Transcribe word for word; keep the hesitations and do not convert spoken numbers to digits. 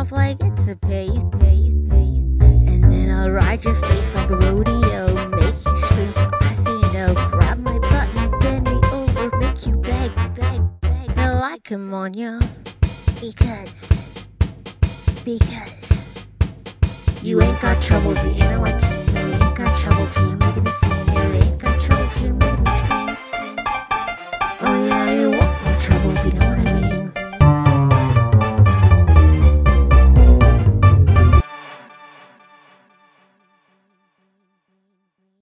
off like it's a pace, pace, pace, and then I'll ride your face like a rodeo, make you scream till I say no, grab my butt and bend me over, make you beg, beg, beg, like come on, yo, because, because you ain't got trouble, you know what, you ain't got trouble till you're making the scene.